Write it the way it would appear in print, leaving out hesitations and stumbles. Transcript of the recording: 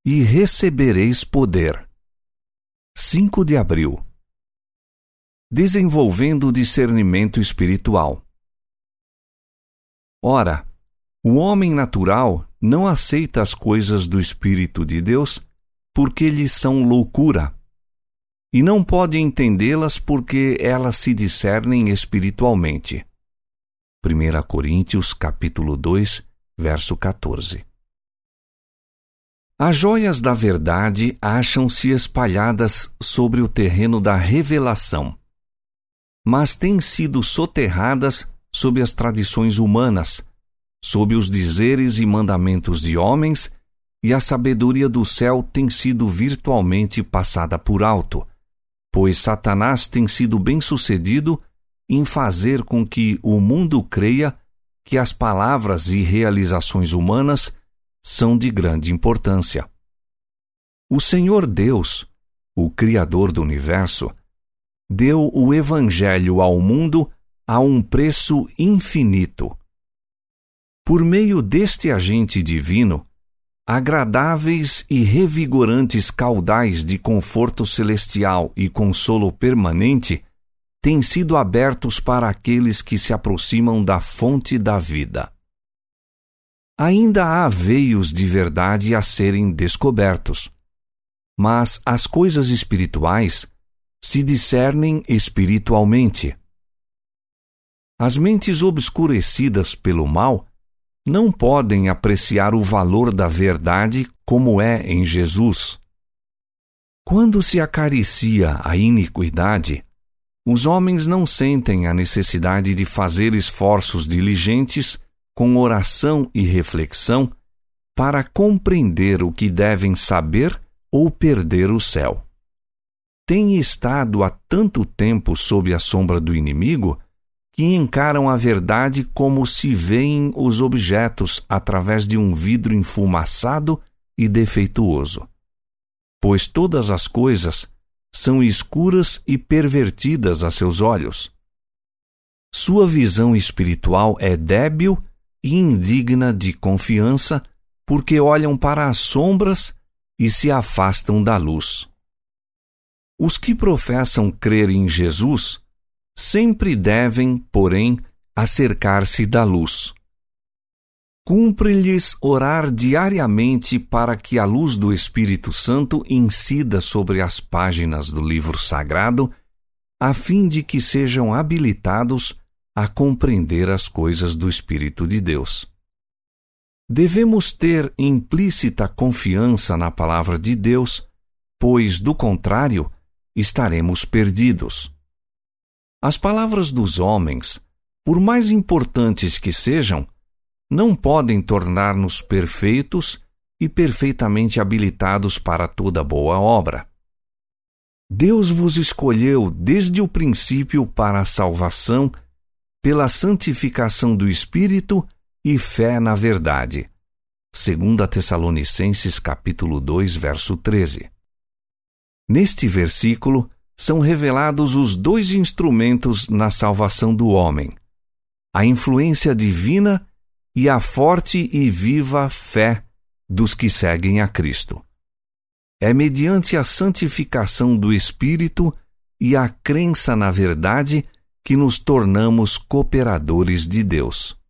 e recebereis poder. 5 de abril. Desenvolvendo o discernimento espiritual. Ora, o homem natural não aceita as coisas do Espírito de Deus porque lhes são loucura, e não pode entendê-las porque elas se discernem espiritualmente. 1 Coríntios, capítulo 2, verso 14. As joias da verdade acham-se espalhadas sobre o terreno da revelação, mas têm sido soterradas sob as tradições humanas, sob os dizeres e mandamentos de homens, e a sabedoria do céu tem sido virtualmente passada por alto, pois Satanás tem sido bem-sucedido em fazer com que o mundo creia que as palavras e realizações humanas são de grande importância. O Senhor Deus, o Criador do universo, deu o Evangelho ao mundo a um preço infinito. Por meio deste agente divino, agradáveis e revigorantes caudais de conforto celestial e consolo permanente têm sido abertos para aqueles que se aproximam da fonte da vida. Ainda há veios de verdade a serem descobertos, mas as coisas espirituais se discernem espiritualmente. As mentes obscurecidas pelo mal não podem apreciar o valor da verdade como é em Jesus. Quando se acaricia a iniquidade, os homens não sentem a necessidade de fazer esforços diligentes com oração e reflexão para compreender o que devem saber ou perder o céu. Têm estado há tanto tempo sob a sombra do inimigo que encaram a verdade como se veem os objetos através de um vidro enfumaçado e defeituoso, pois todas as coisas são escuras e pervertidas a seus olhos. Sua visão espiritual é débil e indigna de confiança porque olham para as sombras e se afastam da luz. Os que professam crer em Jesus sempre devem, porém, acercar-se da luz. Cumpre-lhes orar diariamente para que a luz do Espírito Santo incida sobre as páginas do livro sagrado, a fim de que sejam habilitados a compreender as coisas do Espírito de Deus. Devemos ter implícita confiança na palavra de Deus, pois, do contrário, estaremos perdidos. As palavras dos homens, por mais importantes que sejam, não podem tornar-nos perfeitos e perfeitamente habilitados para toda boa obra. Deus vos escolheu desde o princípio para a salvação, pela santificação do Espírito e fé na verdade. 2 Tessalonicenses capítulo 2, verso 13. Neste versículo são revelados os dois instrumentos na salvação do homem: a influência divina e a forte e viva fé dos que seguem a Cristo. É mediante a santificação do Espírito e a crença na verdade que nos tornamos cooperadores de Deus.